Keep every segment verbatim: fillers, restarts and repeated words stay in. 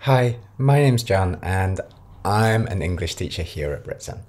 Hi, my name's John and I'm an English teacher here at Britson.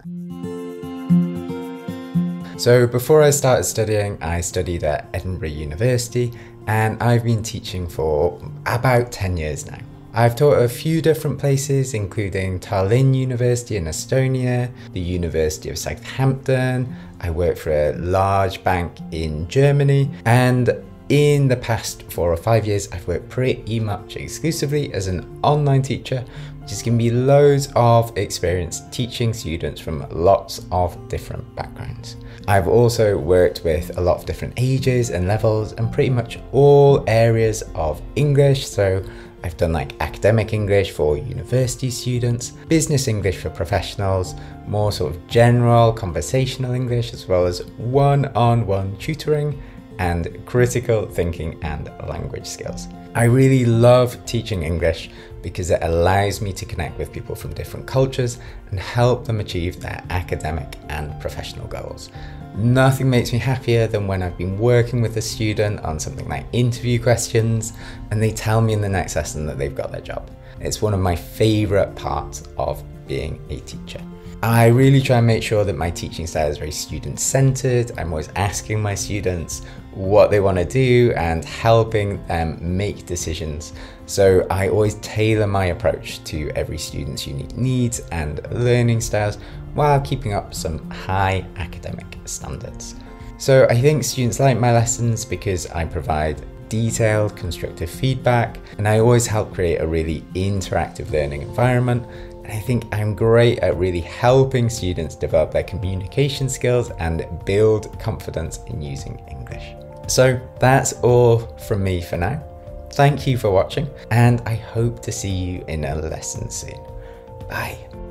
So before I started studying, I studied at Edinburgh University and I've been teaching for about ten years now. I've taught at a few different places, including Tallinn University in Estonia, the University of Southampton. I work for a large bank in Germany, and in the past four or five years, I've worked pretty much exclusively as an online teacher, which has given me loads of experience teaching students from lots of different backgrounds. I've also worked with a lot of different ages and levels and pretty much all areas of English. So I've done like academic English for university students, business English for professionals, more sort of general conversational English, as well as one-on-one tutoring and critical thinking and language skills. I really love teaching English because it allows me to connect with people from different cultures and help them achieve their academic and professional goals. Nothing makes me happier than when I've been working with a student on something like interview questions and they tell me in the next lesson that they've got their job. It's one of my favorite parts of being a teacher. I really try and make sure that my teaching style is very student-centered. I'm always asking my students what they want to do and helping them make decisions. So I always tailor my approach to every student's unique needs and learning styles while keeping up some high academic standards. So I think students like my lessons because I provide detailed, constructive feedback, and I always help create a really interactive learning environment. And I think I'm great at really helping students develop their communication skills and build confidence in using English. So that's all from me for now. Thank you for watching, and I hope to see you in a lesson soon. Bye.